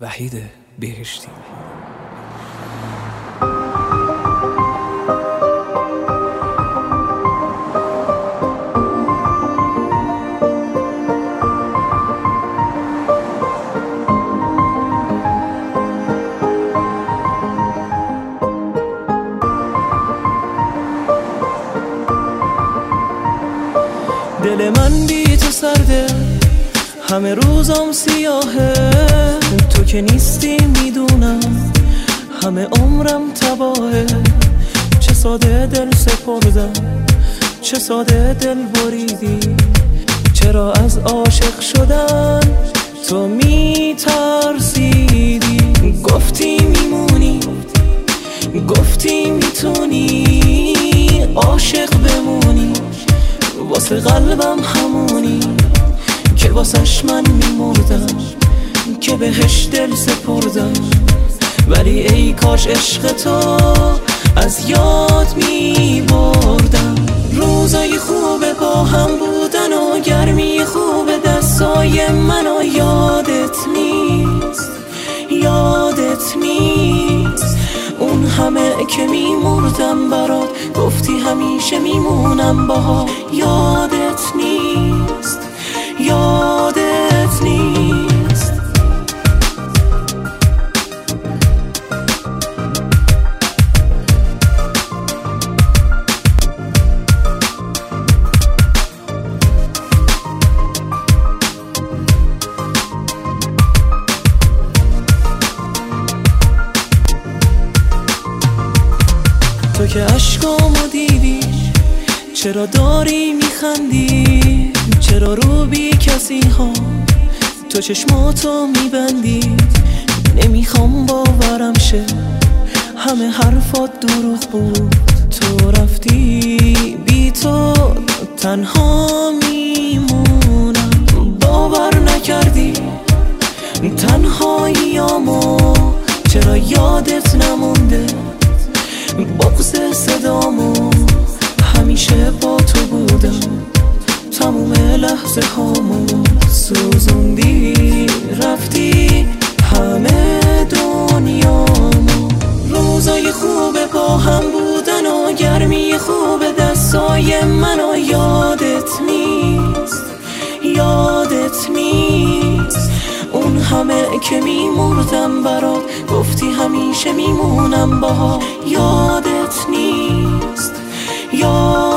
وحید بهشتی. دل من بی تو سرده، همه روزم سیاهه، تو که نیستی میدونم همه عمرم تباهه. چه ساده دل سپردم، چه ساده دل بریدی، چرا از عاشق شدن تو میترسیدی؟ گفتی میمونی، گفتی میتونی عاشق بمونی، واسه قلبم همونی که واسش من میمردم، که بهش دل سپردم. ولی ای کاش عشق تو از یاد میبردم. روزای خوب با هم بودن و گرمی خوب دستای منو یادت نیست، یادت نیست. اون همه که میمردم برات، گفتی همیشه میمونم باها، یادت نیست، یادت نیست. تو که عشقامو دیدی، چرا داری میخندی؟ چرا رو بی کسی ها تو چشماتو میبندی؟ نمیخوام باورم شه همه حرفات دروغ بود. تو رفتی بی تو تنها میمونم. باور نکردی تنهاییامو، چرا یادت نمونده بغض صدامو؟ همیشه با تو بودم، تموم لحظه هامو سوزوندی، رفتی همه دنیامو. روزای خوب با هم بودن و گرمی خوب دستای منو یادت نیست، یادت نیست. اون همه که میمردم برات، گفتی همیشه میمونم باها، یادت نیست، یادت